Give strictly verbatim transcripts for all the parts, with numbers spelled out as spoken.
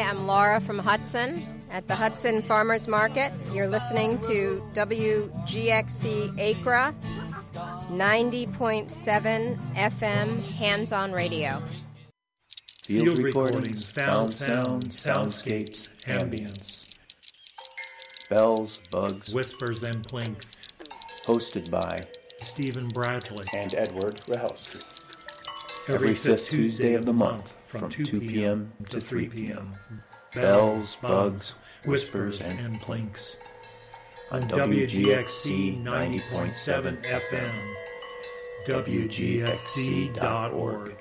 I'm Laura from Hudson at the Hudson Farmers Market. You're listening to W G X C Acra, ninety point seven F M, hands-on radio. Field, Field recordings, found sound, soundscapes, ambience. Bells, bugs, whispers, and plinks. Hosted by Stephen Bradley and Edward Rahelski. Every, Every fifth Tuesday of the month from two p.m. to three p.m. Bells, bugs, whispers, and, and plinks. On W G X C ninety point seven F M, W G X C dot org.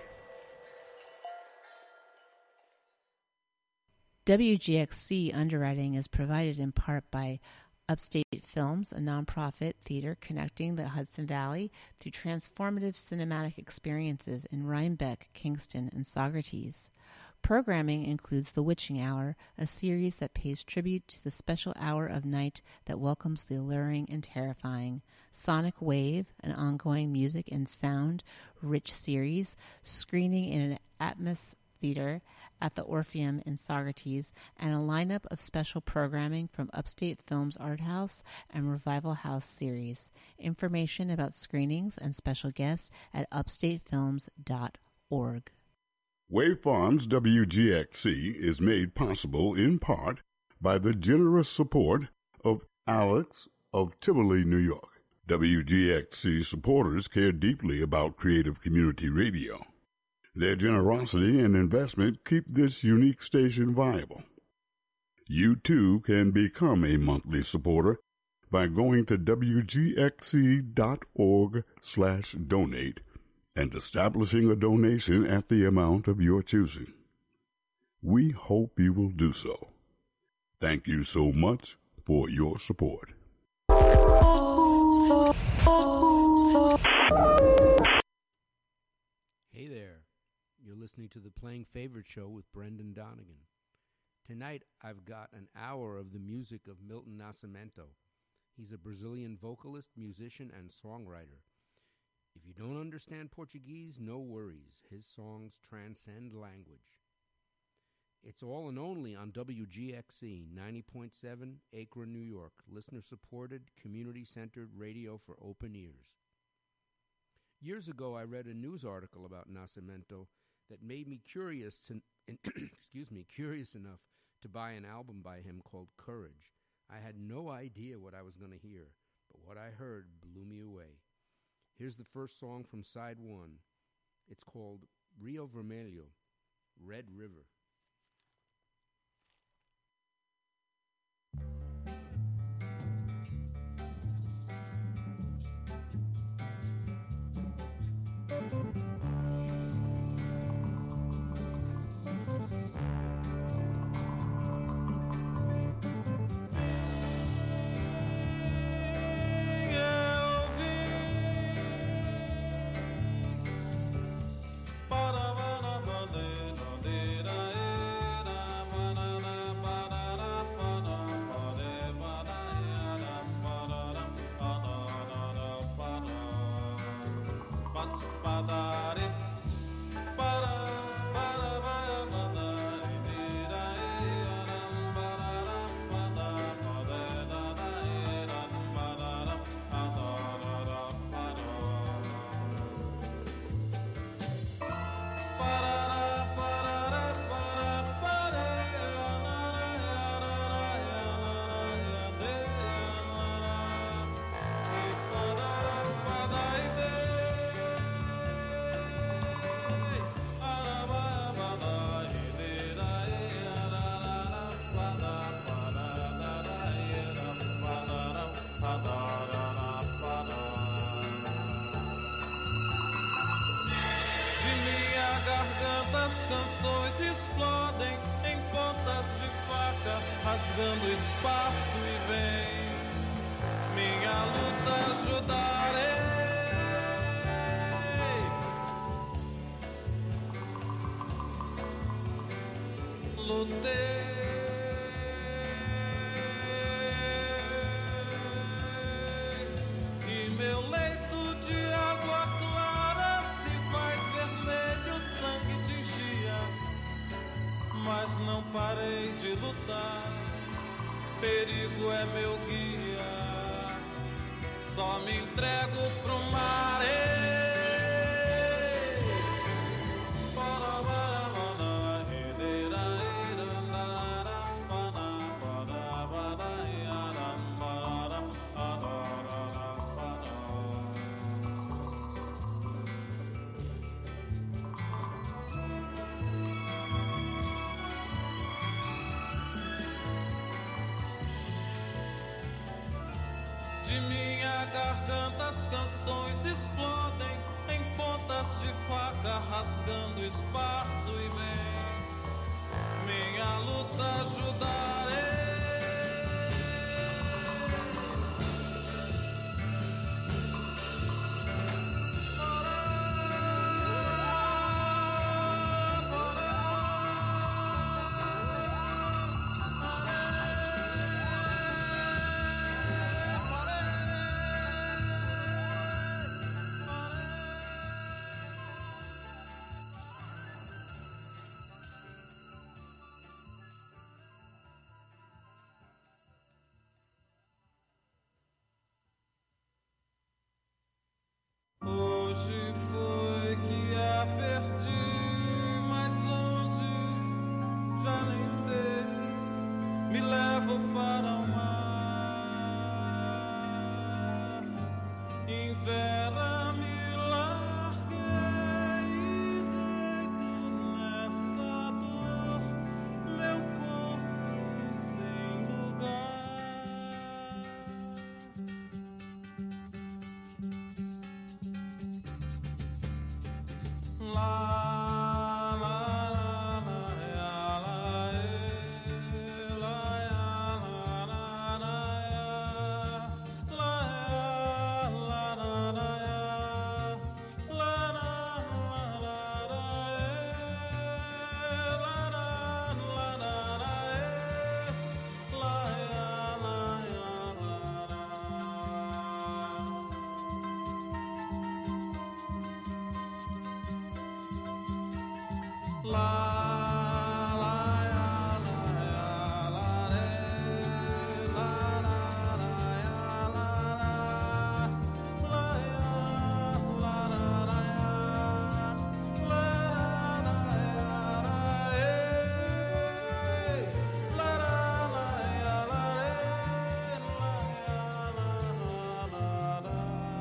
W G X C underwriting is provided in part by Upstate Films, a nonprofit theater connecting the Hudson Valley through transformative cinematic experiences in Rhinebeck, Kingston, and Saugerties. Programming includes The Witching Hour, a series that pays tribute to the special hour of night that welcomes the alluring and terrifying. Sonic Wave, an ongoing music and sound-rich series, screening in an Atmos Theater at the Orpheum in Saugerties, and a lineup of special programming from Upstate Films Art House and Revival House series. Information about screenings and special guests at upstate films dot org. Wave Farms W G X C is made possible in part by the generous support of Alex of Tivoli, New York. W G X C supporters care deeply about creative community radio. Their generosity and investment keep this unique station viable. You too can become a monthly supporter by going to W G X C dot org slash donate and establishing a donation at the amount of your choosing. We hope you will do so. Thank you so much for your support. Hey there. You're listening to the Playing Favorite Show with Brendan Donegan. Tonight, I've got an hour of the music of Milton Nascimento. He's a Brazilian vocalist, musician, and songwriter. If you don't understand Portuguese, no worries. His songs transcend language. It's all and only on W G X C ninety point seven, Acra, New York. Listener-supported, community-centered radio for open ears. Years ago, I read a news article about Nascimento that made me curious to, excuse me, curious enough to buy an album by him called Courage. I had no idea what I was going to hear, but what I heard blew me away. Here's the first song from side one. It's called Rio Vermelho, Red River. Rasgando espaço e vem minha luta ajudarei. Lutei e meu leito de água clara se faz vermelho, sangue de enchia, mas não parei. é meu guia. Só me entrego pro mar. De minha garganta as canções explodem em pontas de faca, rasgando espaço e bem minha luta ajudarei. Hoje foi que a perdi, mas onde já nem sei. Me levo para o mar. Invera me larguei e deito nessa dor. Meu corpo sem lugar. La la la la ya la e la ya la la la ya la ya la la la ya la la la la la e la la la la la e la ya la ya la la. La la ya la ya la re la la la ya la la la ya la la la ya la la ya la e la la la ya la re la ya la la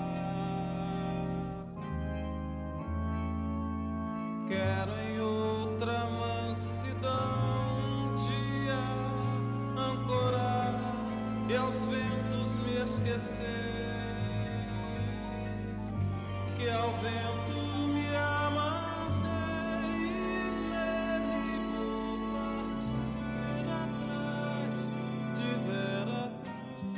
la. Quero em outra mansidão um dia ancorar e aos ventos me esquecer, que ao vento me amarrei e nele vou partir atrás de Veracruz.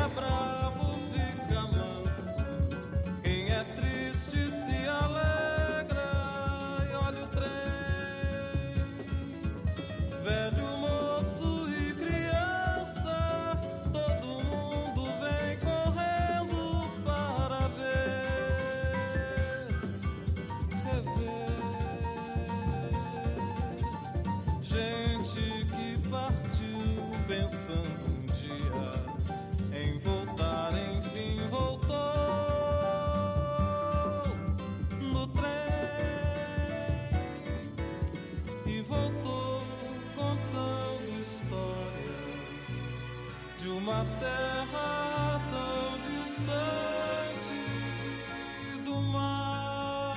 é bravo fica manso, quem é triste se alegra. E olha o trem, velho, moço e criança, todo mundo vem correndo para ver, rever. Gente que partiu pensando um dia em voltar, enfim voltou no trem e voltou contando histórias de uma terra tão distante do mar.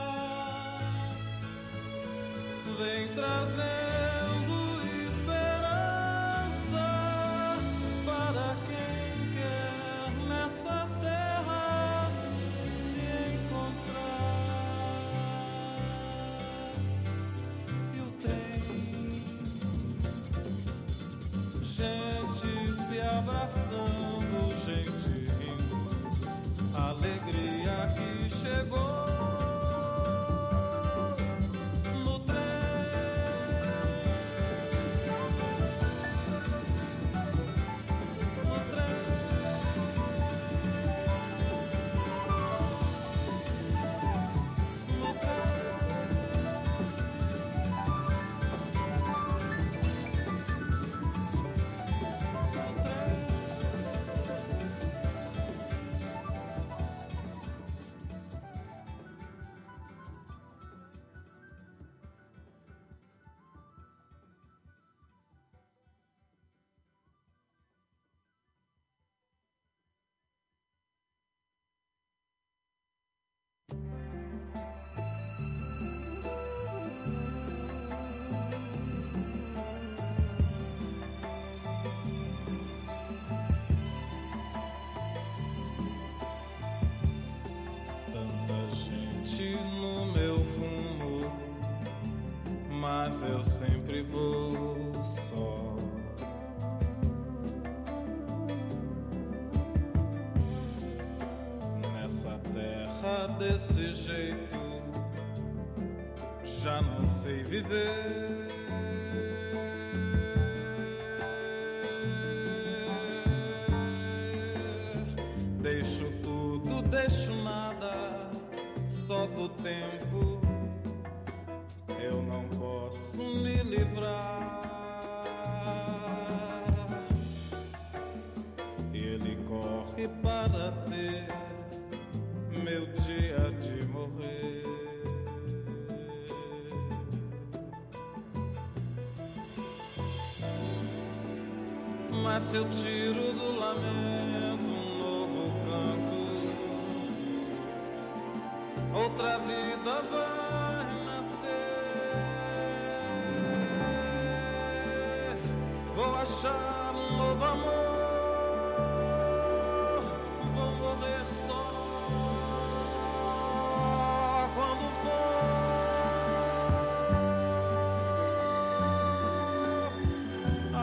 Vem trazendo esperança para quem quer nessa terra se encontrar. E o trem, gente se abraçando, gente rindo, alegria que chegou. No trem, no trem, no tanta gente no meu rumo, mas eu sempre vou só. Nessa terra desse jeito, já não sei viver. Deixo tudo, deixo nada, só do tempo eu não posso me livrar. Ele corre para ter meu dia de morrer. Mas se eu tiro do lamento um novo canto, outra vida vai nascer. Vou achar um novo amor, vou morrer só quando for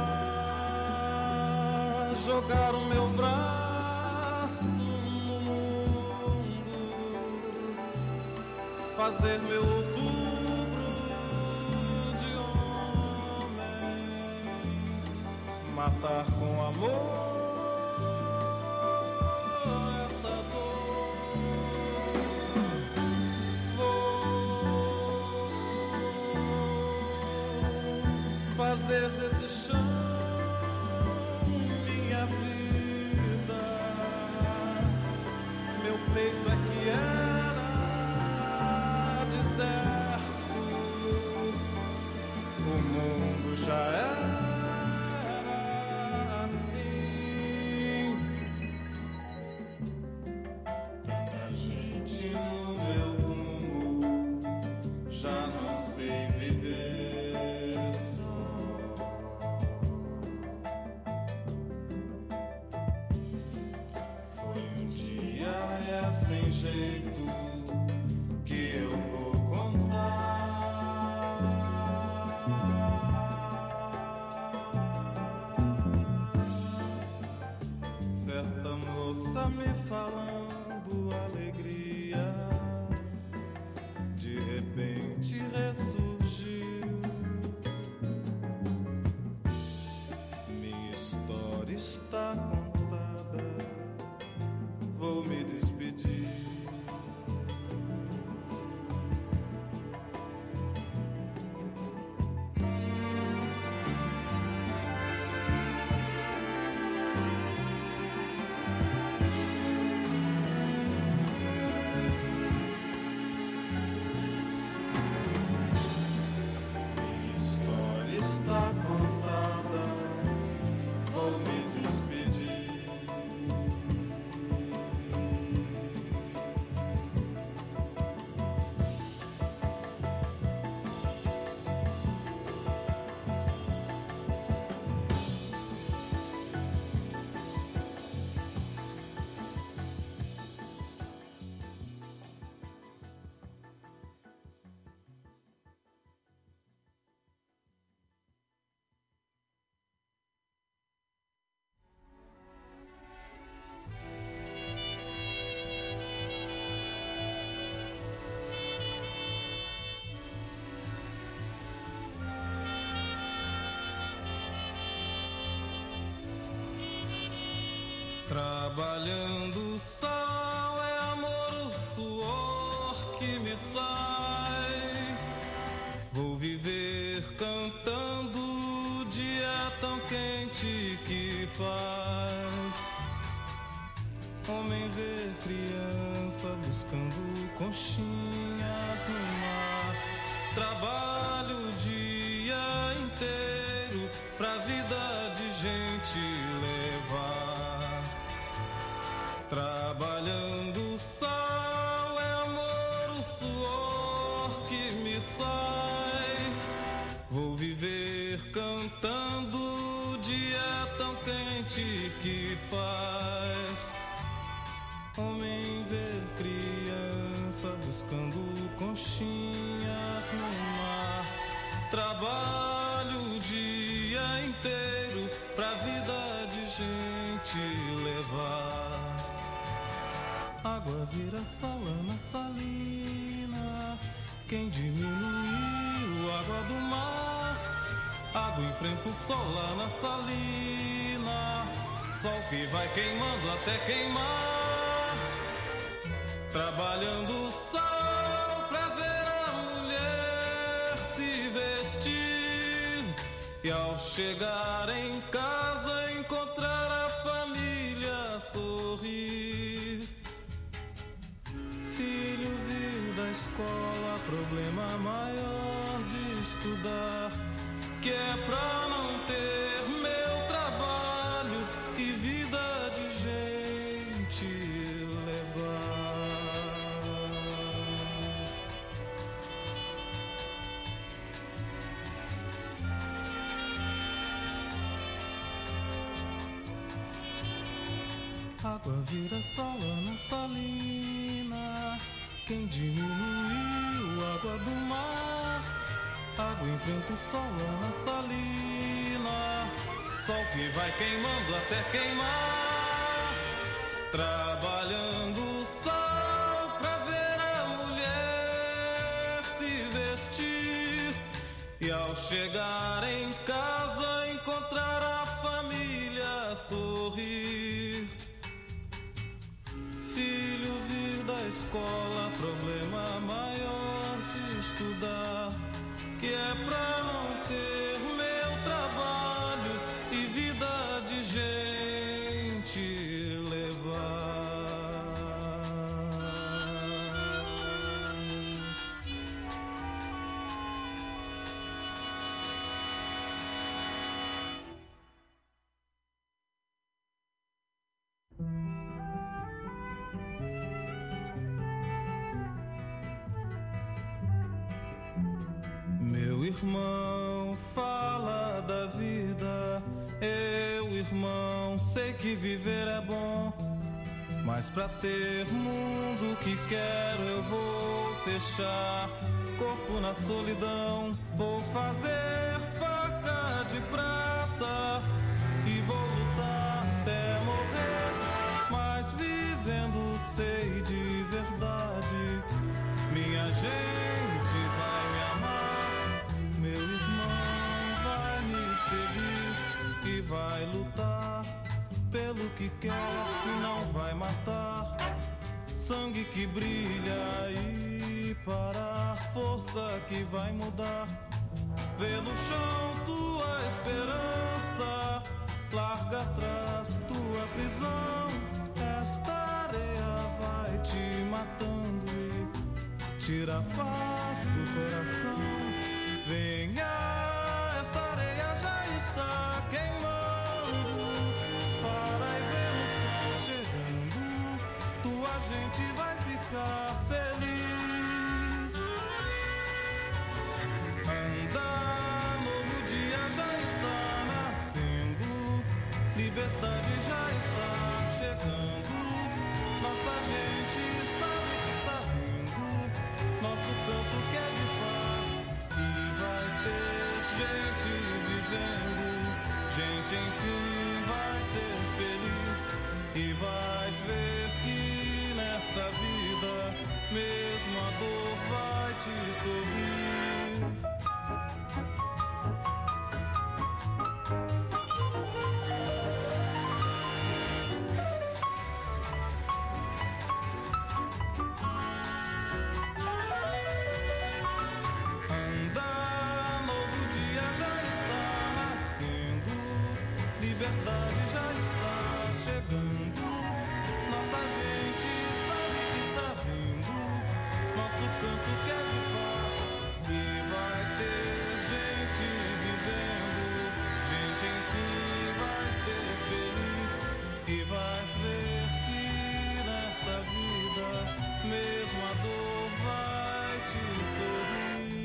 a jogar o meu braço no mundo, fazer meu outubro de homem, matar com amor essa dor. Vou fazer desse chão minha vida, meu peito é que era deserto, o mundo já era assim. Tanta gente no meu rumo, já não sei viver só. Foi um dia é sem jeito que eu vou contar. Certo me falando alegria, de repente ressurgiu. Minha história está contada, vou me despedir. Trabalhando o sol é amor, o suor que me sai. Vou viver cantando o dia tão quente que faz. Homem vê criança buscando conchinhas no mar. Trabalho o dia inteiro pra vida de gente levar. Trabalhando o sol é amor, o suor que me sai. Vou viver cantando o dia tão quente que faz. Homem ver criança buscando conchinhas no mar. Trabalho o dia inteiro pra vida de gente levar. Água vira sala na salina. Quem diminuiu a água do mar? Água enfrenta o sol lá na salina. Sol que vai queimando até queimar. Trabalhando o sol pra ver a mulher se vestir. E ao chegar em casa encontrar a família sorrir. Filho viu da escola problema maior de estudar, que é pra não ter meu trabalho e vida de gente levar. Água vira sala na salina. Quem diminuiu a água do mar? Água enfrenta o sol lá na salina. Sol que vai queimando até queimar. Trabalhando o sol pra ver a mulher se vestir. E ao chegar em casa encontrar a família sorrir. Filho viu da escola problema maior de estudar, que é pra não ter meu trabalho e vida de gente levar. Meu irmão fala da vida, eu, irmão, sei que viver é bom, mas pra ter mundo que quero eu vou fechar corpo na solidão, vou fazer faca de prata e vou lutar até morrer, mas vi que quer, se não vai matar. Sangue que brilha e parar, força que vai mudar. Vê no chão tua esperança, larga atrás tua prisão. Esta areia vai te matando e tira a paz do coração. Venha, esta areia já está queimando. Para e vê o sol chegando, tua gente vai ficar feliz. Anda, novo dia já está nascendo, liberdade já está chegando. Nossa gente sabe que está vindo, nosso canto que é de paz. E vai ter gente vivendo, gente enfim vai ser feliz. E vais ver que nesta vida, mesmo a dor vai te sorrir. Anda, novo dia já está nascendo, liberdade já está chegando. Nossa gente sabe que está vindo, nosso canto que é de paz. E vai ter gente vivendo, gente enfim vai ser feliz. E vais ver que nesta vida, mesmo a dor vai te sorrir.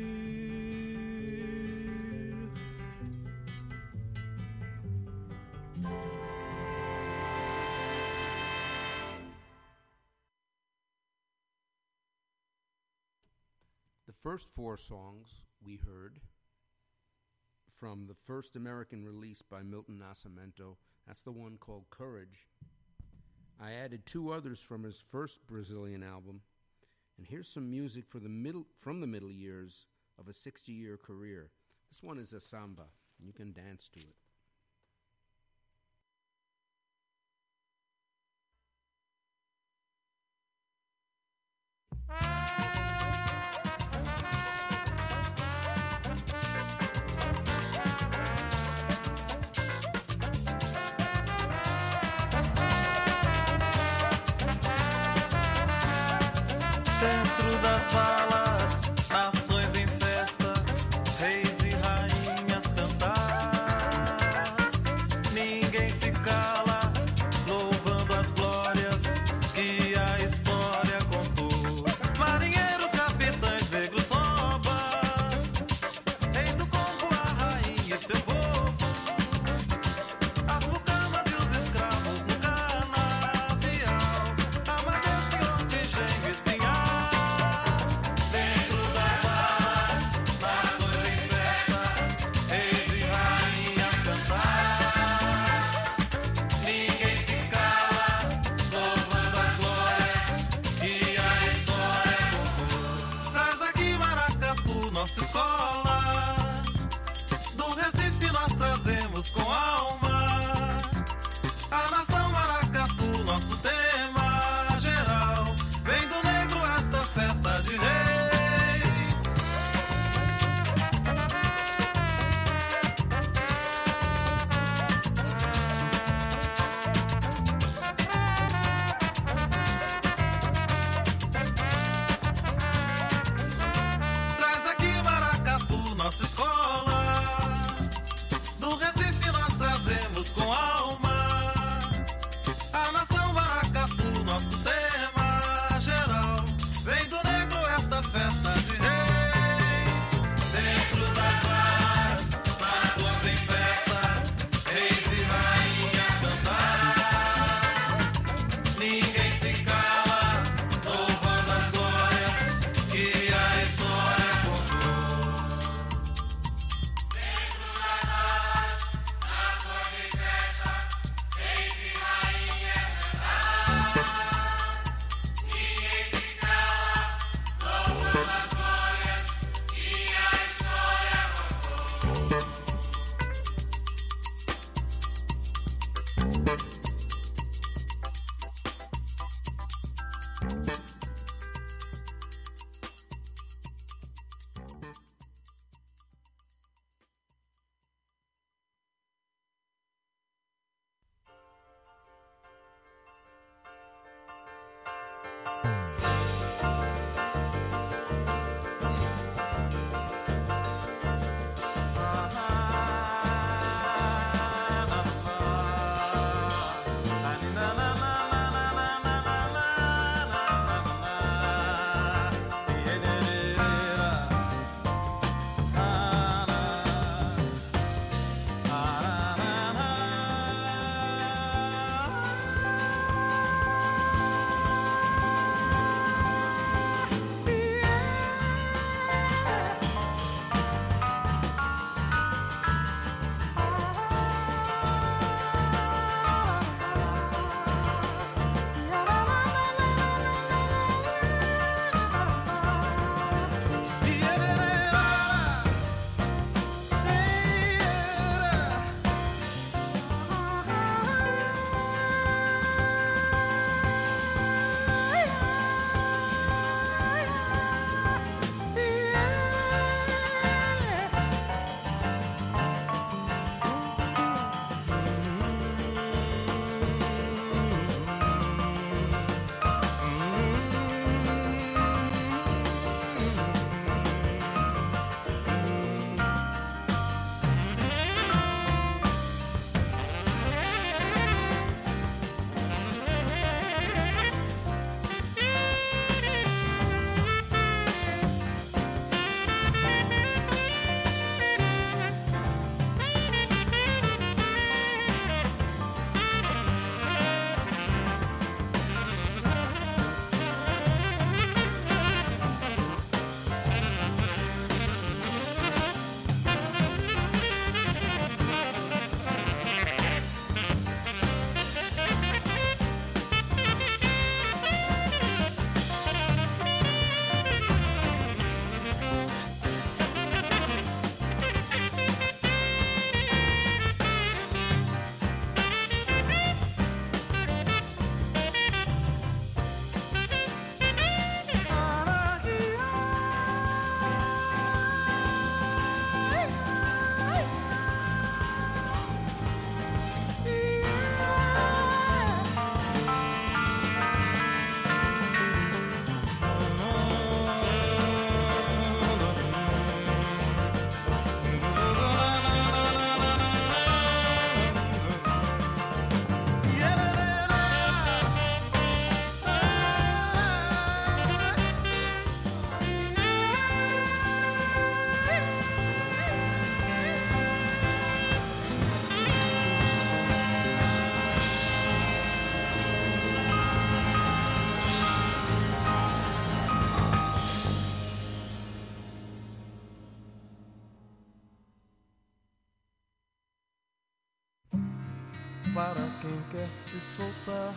The first four songs we heard from the first American release by Milton Nascimento, that's the one called Courage. I added two others from his first Brazilian album, and here's some music for the middle, from the middle years of a sixty-year career. This one is a samba. You can dance to it. Dentro das salas, nações em festa, reis e rainhas cantar. Ninguém se cala, louvando as glórias que a história contou. Marinheiros, capitães, negros, sobas, rei do Congo, a rainha e seu povo. As mucamas e os escravos no canavial. Amadeu, senhor de engenho e sinhá. Vem para quem quer se soltar.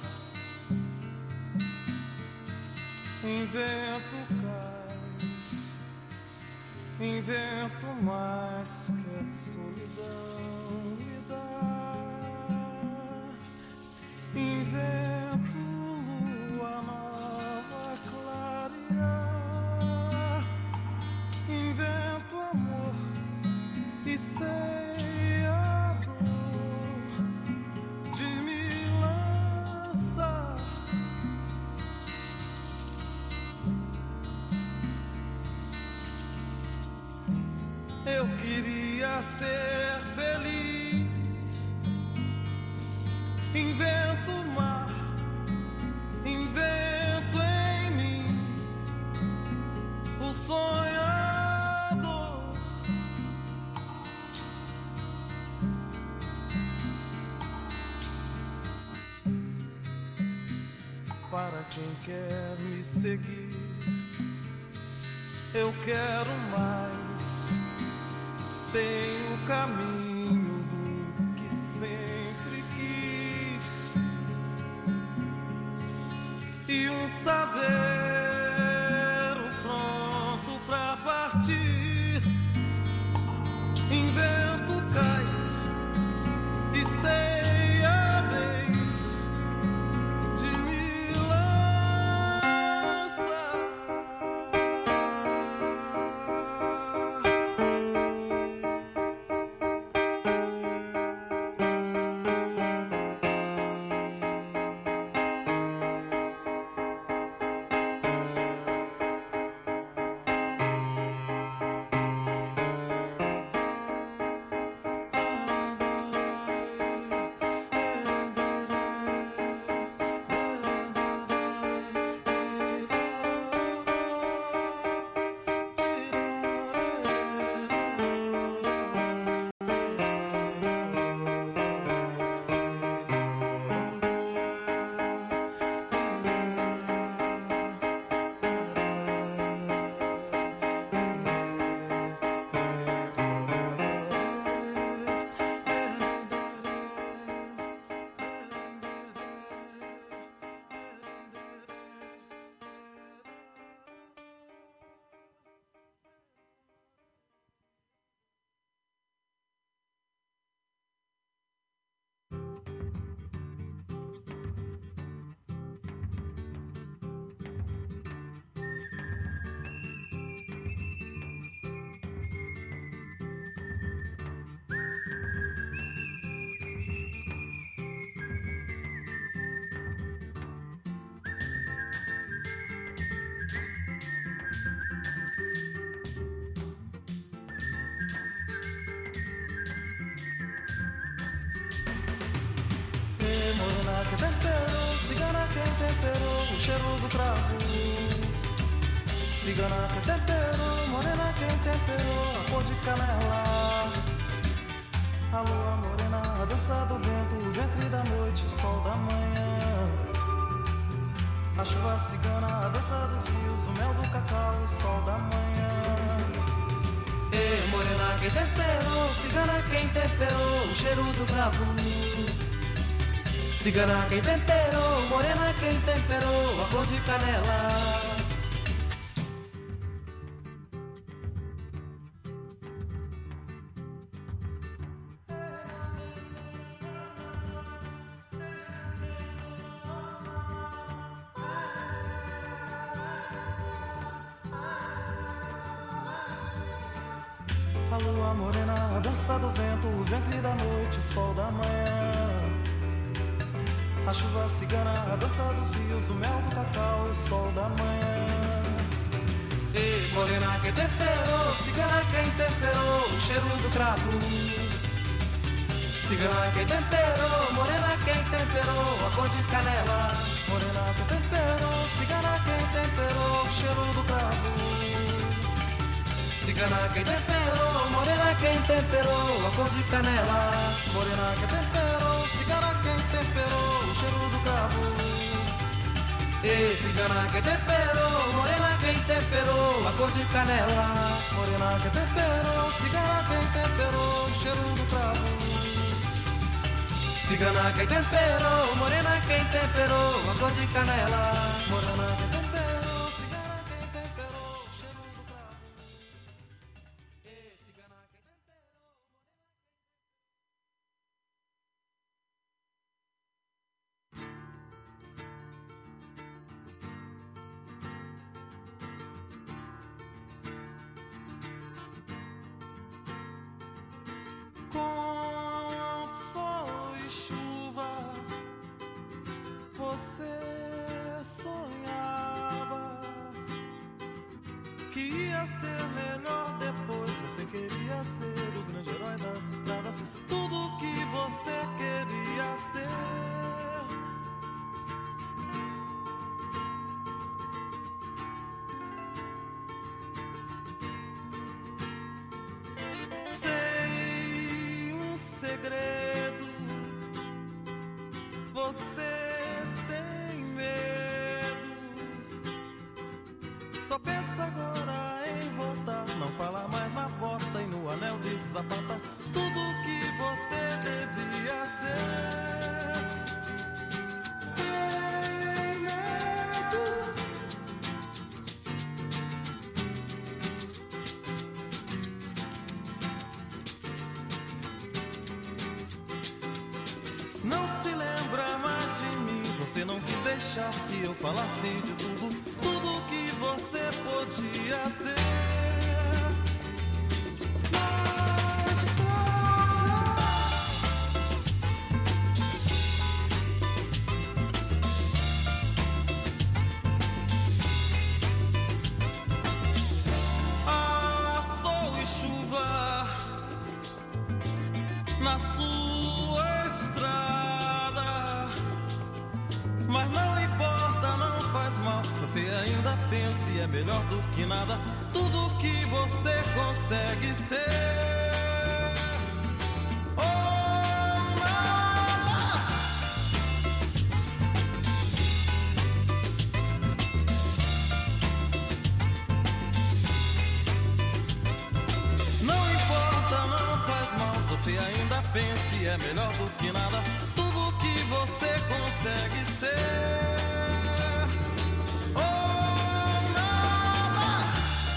Invento cais, invento mais que a solidão me dá. Invento lua nova clarear, invento amor e sei a dor de me lançar. Eu queria ser feliz, invento o mar, invento em mim o sonhador. Para quem quer me seguir, eu quero mais. Tenho o caminho do que sempre quis e um saveiro pronto pra partir. Invento cais e sei a vez de me lançar. temperou o cheiro do cravo. Cigana quem temperou, morena quem temperou a cor de canela. A lua morena, a dança do vento, o ventre da noite, o sol da manhã. A chuva cigana, a dança dos rios, o mel do cacau, o sol da manhã. Ei, morena quem temperou, cigana quem temperou o cheiro do cravo. Cigana quem temperou, morena quem temperou a cor de canela. A lua morena, a dança do vento, o ventre da noite, o sol da manhã. A chuva cigana, a dança dos rios, o mel do cacau, o sol da manhã. Ei, morena quem temperou, cigana quem temperou o cheiro do cravo. Cigana quem temperou, morena quem temperou a cor de canela. Morena quem temperou, cigana quem temperou o cheiro do cravo. Cigana quem temperou, morena quem temperou a cor de canela. Morena quem temperou, cigana quem temperou o cheiro do cravo. E cigana quem temperou, morena quem temperou a cor de canela. Morena quem temperou, cigana quem temperou o cheiro do cravo. Cigana quem temperou, morena quem temperou a cor de canela. Morena quem temperou, cigana quem temperou o cheiro do cravo. Com sol e chuva, você sonhava que ia ser melhor depois. Você queria ser o grande herói das estradas, tudo que você queria ser. Segredo, você tem medo, só pensa agora em voltar, não fala mais na porta e no anel de sapata, tudo que você devia ser, sem medo. Não se lembra mais de mim, você não quis deixar que eu falasse de tudo, tudo que você podia ser. Na estrada, ah, sol e chuva na sua estrada, mas não importa, não faz mal. Você ainda pensa e é melhor do que nada, tudo que você consegue ser. Oh, nada. Não importa, não faz mal. Você ainda pensa e é melhor do que nada, tudo que você consegue ser. Oh, nada.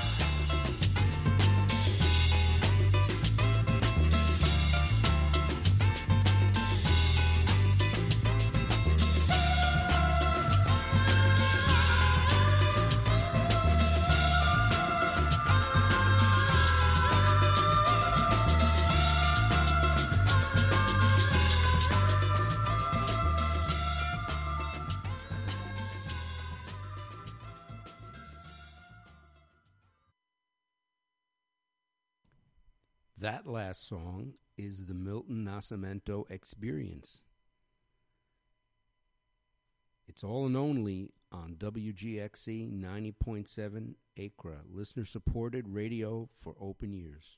That last song is the Milton Nascimento Experience. It's all and only on W G X C ninety point seven Acra, listener-supported radio for open ears.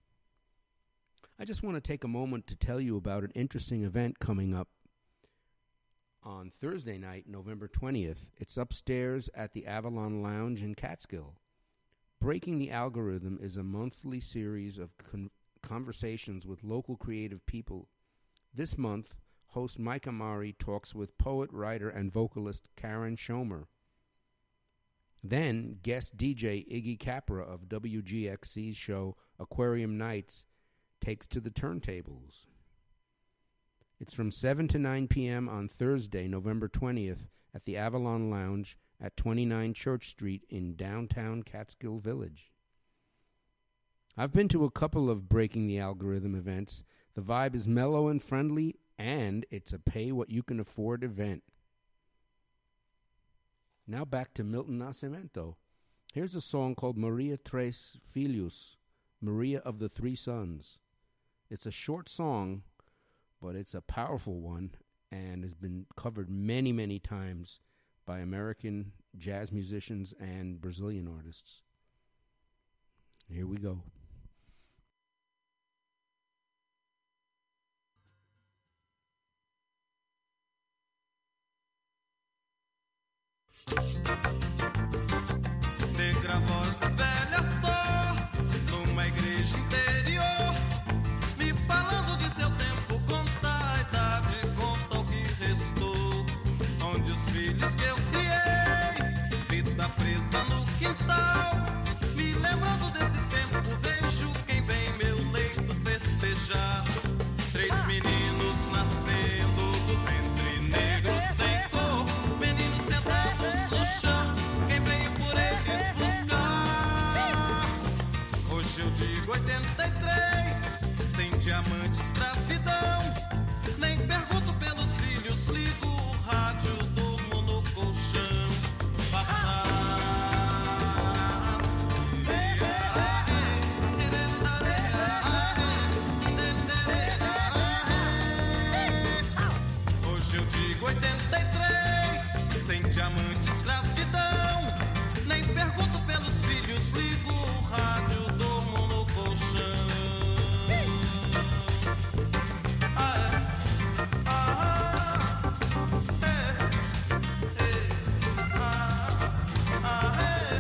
I just want to take a moment to tell you about an interesting event coming up on Thursday night, November twentieth. It's upstairs at the Avalon Lounge in Catskill. Breaking the Algorithm is a monthly series of con- conversations with local creative people. This month, host Mike Amari talks with poet, writer, and vocalist Karen Schomer. Then, guest D J Iggy Capra of W G X C's show Aquarium Nights takes to the turntables. It's from seven to nine p.m. on Thursday, November twentieth, at the Avalon Lounge at twenty-nine Church Street in downtown Catskill Village. I've been to a couple of Breaking the Algorithm events. The vibe is mellow and friendly, and it's a pay-what-you-can-afford event. Now back to Milton Nascimento. Here's a song called Maria Tres Filhos, Maria of the Three Sons. It's a short song, but it's a powerful one and has been covered many, many times by American jazz musicians and Brazilian artists. Here we go. Negra voz velha só, numa igreja interior, me falando de seu tempo, conta a idade, conta o que restou, onde os filhos que eu criei, vida presa no quintal, me lembrando desse tempo, vejo quem vem meu leito festejar, três meninos nascendo do ventre negro sem cor, meninos sentados no chão, quem veio por eles buscar. Hoje eu digo oitenta e três, sem diamante, escravidão. Nem pergunto pelos filhos, ligo o rádio, durmo no colchão. Passar. Hoje eu digo oitenta e três, sem diamante, escravidão. Nem pergunto pelos filhos, ligo o rádio, durmo no colchão. Ah, é. Ah, é. É. Ah, ah, é.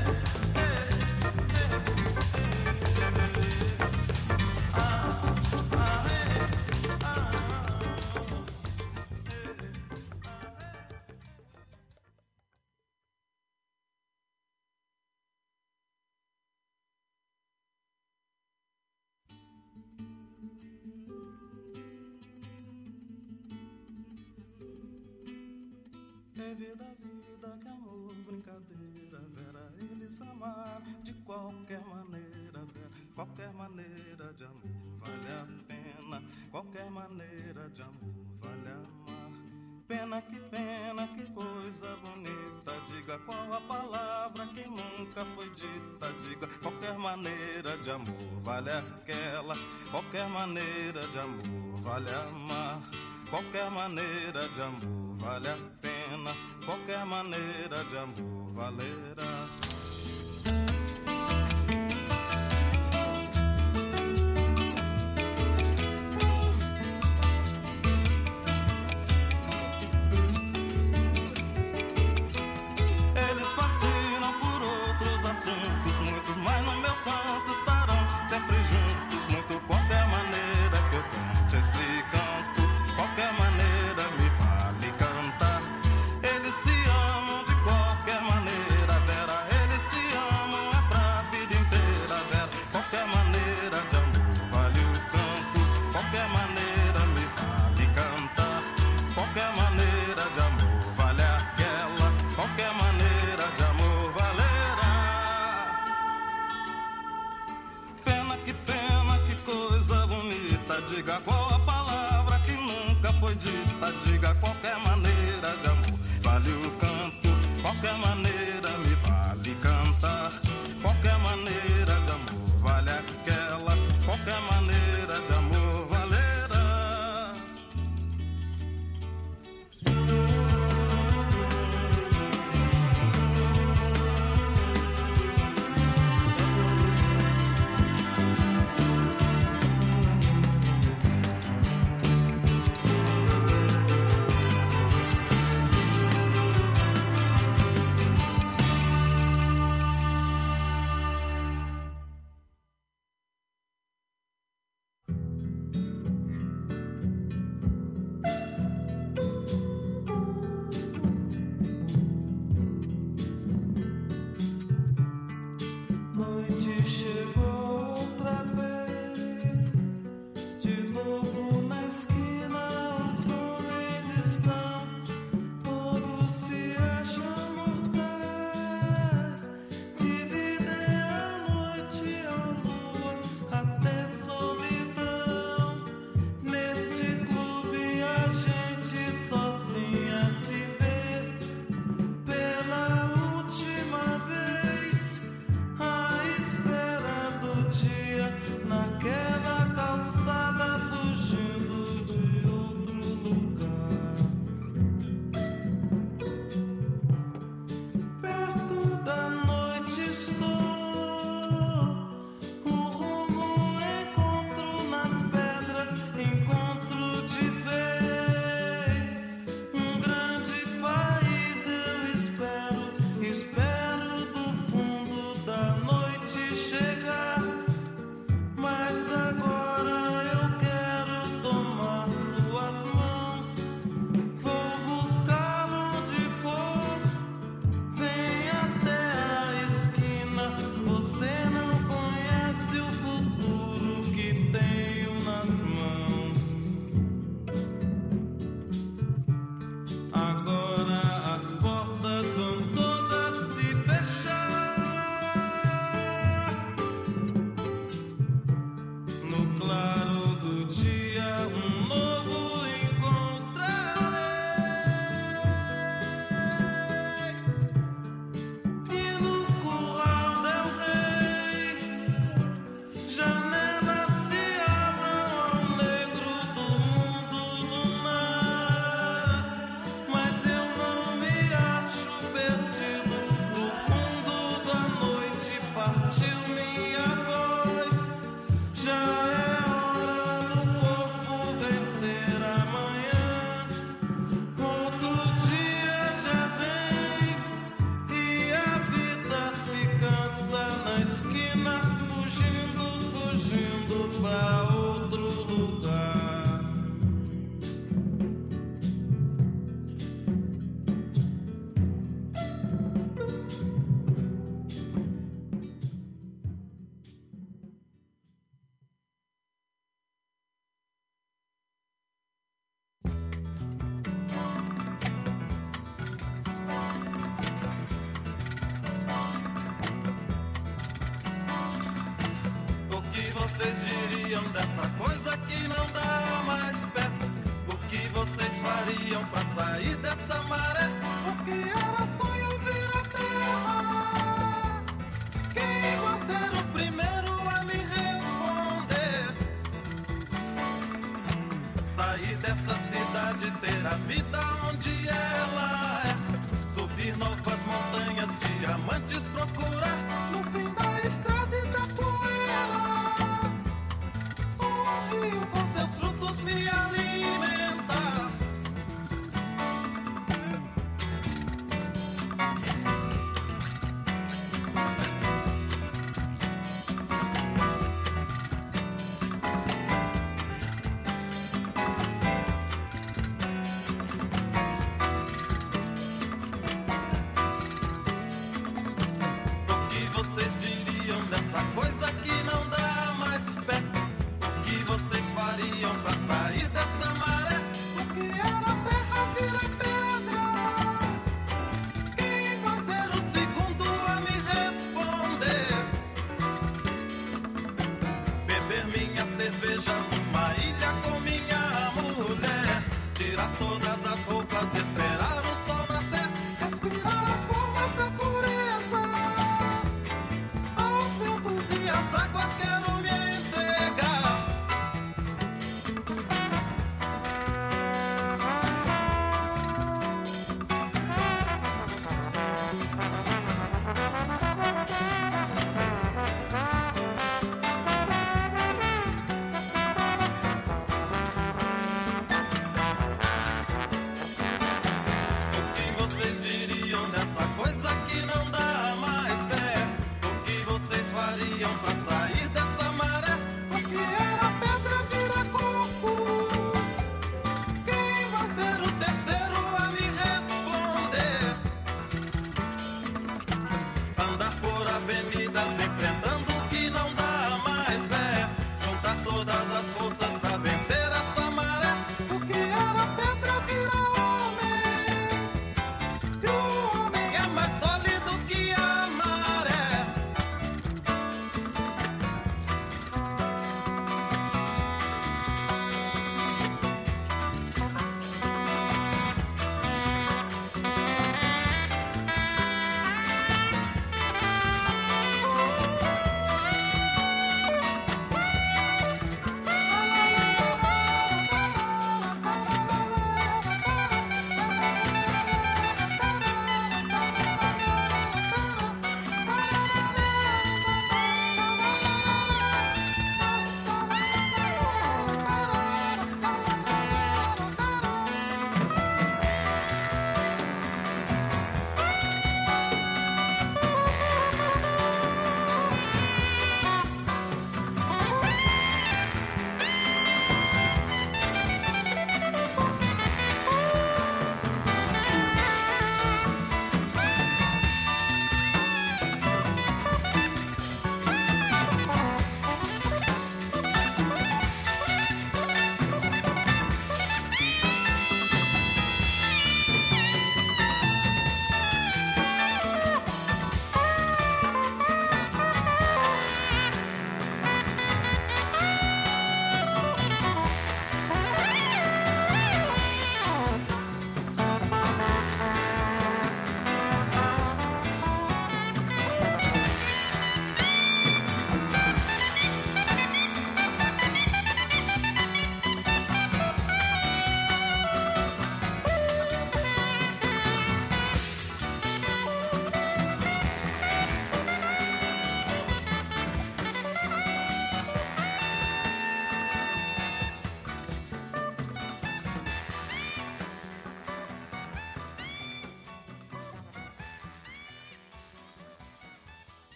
É vida, vida, que amor, brincadeira, Vera, eles amaram de qualquer maneira, Vera, qualquer maneira de amor vale a pena, qualquer maneira de amor vale amar. Pena que pena, que coisa bonita, diga qual a palavra que nunca foi dita, diga qualquer maneira de amor vale aquela, qualquer maneira de amor vale amar, qualquer maneira de amor vale a pena, qualquer maneira de amor valerá. Eles partiram por outros assuntos, muitos, mas no meu canto estarão sempre juntos, muito qualquer maneira que eu cante esse canto, qualquer maneira me vale cantar. Eles se amam de qualquer maneira, Vera, eles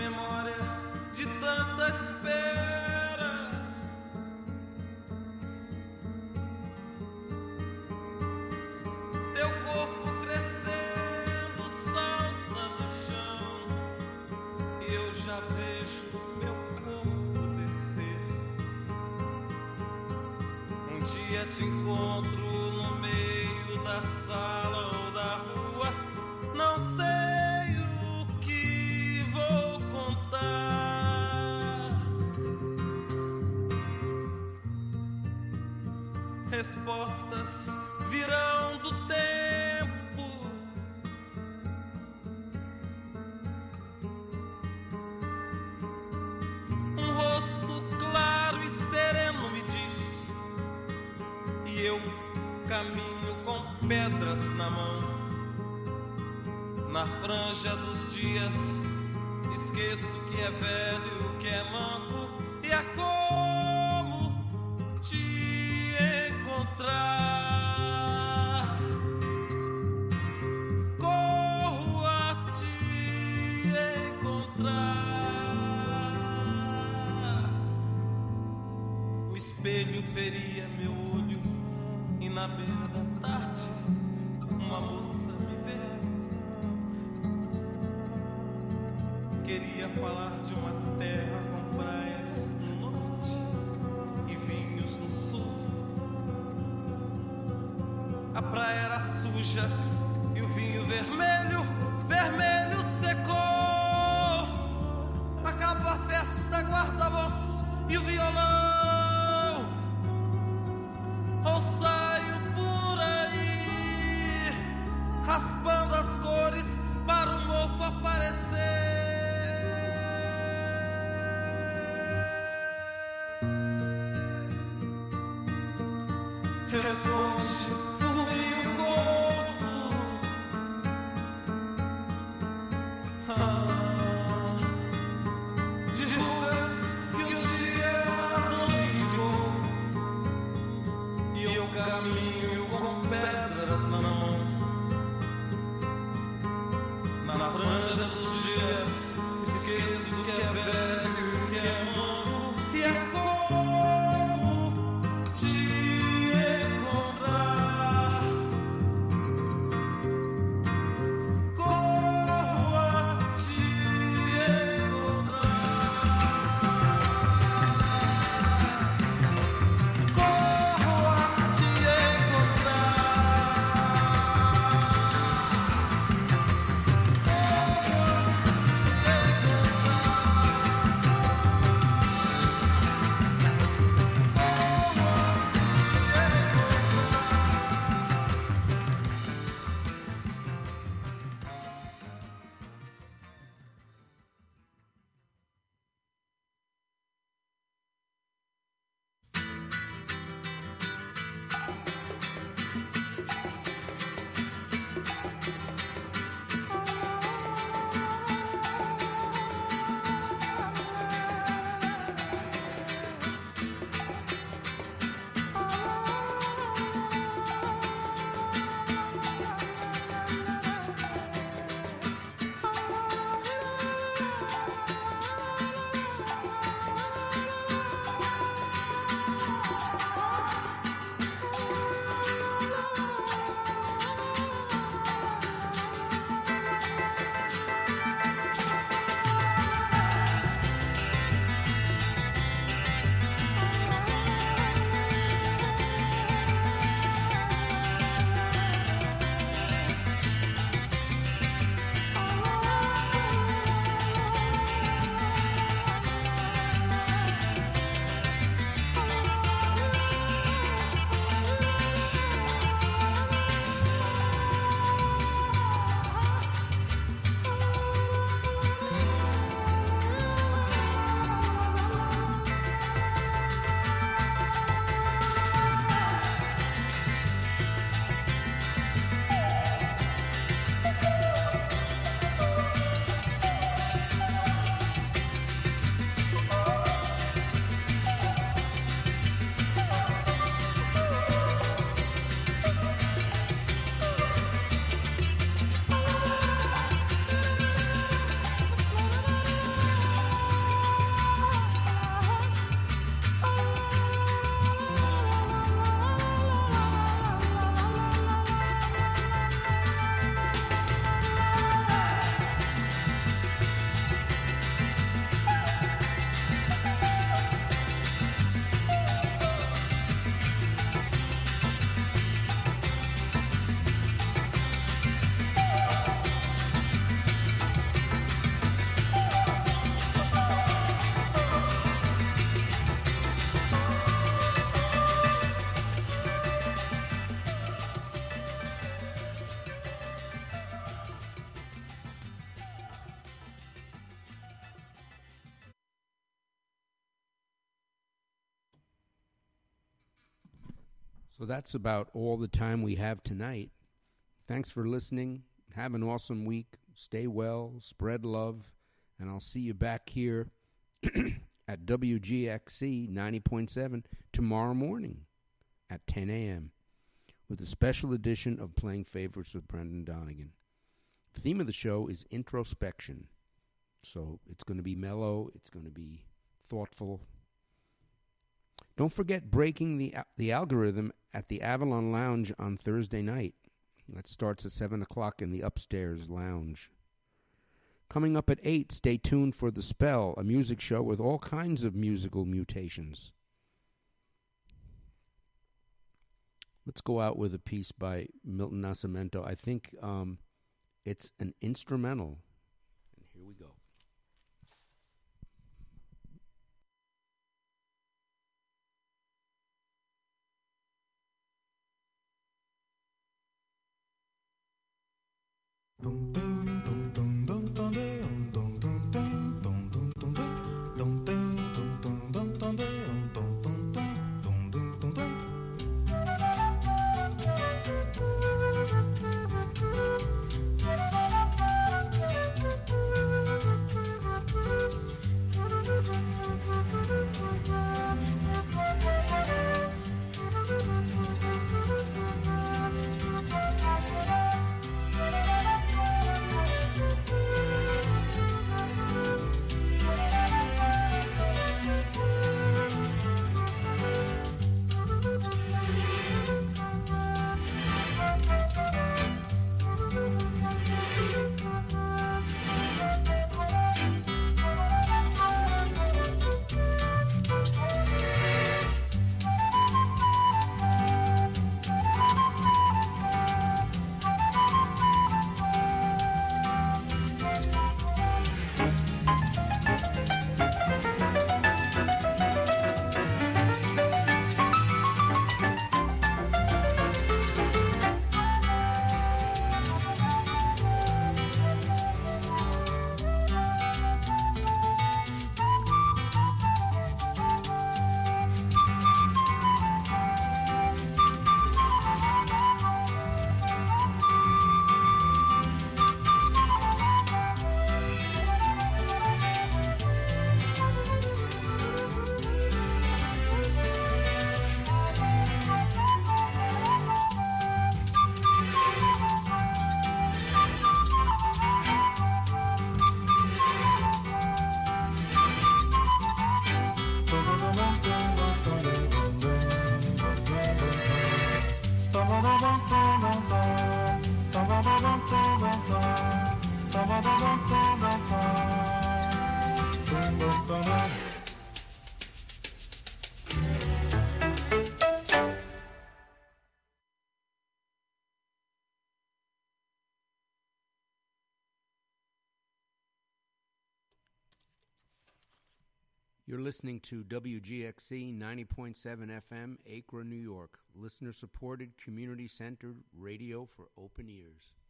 memória de tanta espera. Teu corpo crescendo salta do chão e eu já vejo meu corpo descer. Um dia te encontro no meio da sala ou da rua, não sei o que vou contar. Respostas virão do tempo. Um rosto claro e sereno me diz, e eu caminho com pedras na mão. Na franja dos dias esqueço que é velho, que é manco, e é como te encontrar. Corro a te encontrar. O espelho feria meu olho e na beira da tarde uma moça me vê. Queria falar de uma terra com praias no norte e vinhos no sul. A praia era suja e o vinho vermelho, vermelho secou. Acaba a festa, guarda-voz e o violão. Ou saio por aí, raspando as cores para o mofo aparecer. Responde por mim o corpo. Ah, de rugas que um dia a dor indicou. E eu caminho com pedras na mão. Na franja dos dias esqueço que é velho, que é manco, e é como te encontrar. Corro a te So that's about all the time we have tonight. Thanks for listening. Have an awesome week. Stay well. Spread love. And I'll see you back here at W G X C ninety point seven tomorrow morning at ten a.m. with a special edition of Playing Favorites with Brendan Donegan. The theme of the show is introspection. So it's going to be mellow. It's going to be thoughtful. Don't forget Breaking the the Algorithm at the Avalon Lounge on Thursday night. That starts at seven o'clock in the upstairs lounge. Coming up at eight, stay tuned for The Spell, a music show with all kinds of musical mutations. Let's go out with a piece by Milton Nascimento. I think um, it's an instrumental. And here we go. You're listening to W G X C ninety point seven F M, Acra, New York. Listener-supported, community-centered radio for open ears.